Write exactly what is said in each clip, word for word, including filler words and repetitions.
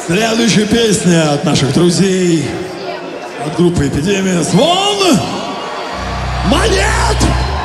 Следующая песня от наших друзей, от группы «Эпидемия». Звон монет!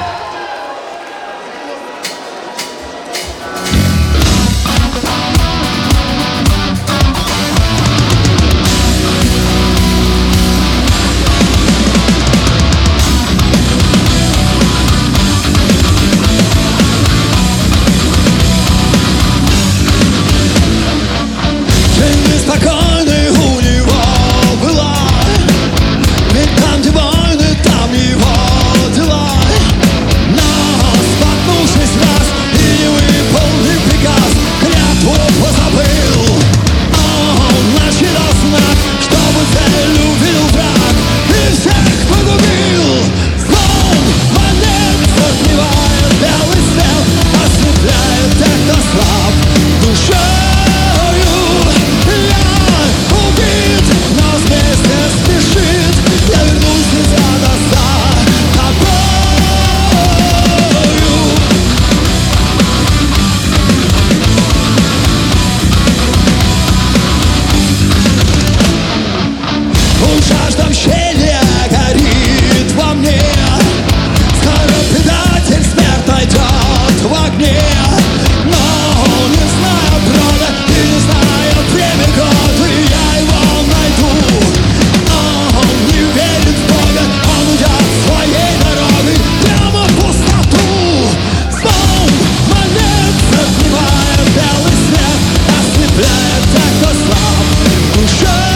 Спокойной у него была, ведь там, где войны, там его дела. Но споткнувшись раз и не выполнив приказ, клятву позабыл. Он насчитал знак, чтобы цель увидел враг и всех погубил. Звон монет затмевает белый свет, ослепляет тех, кто слаб душой. Жажда мщения горит во мне, скоро предатель смерть найдет в огне. Но не зная брода и не зная время года, я его найду. Он не верит в Бога, он идет своей дорогой прямо в пустоту. Звон монет затмевает белый свет, ослепляет тех, кто слаб душой.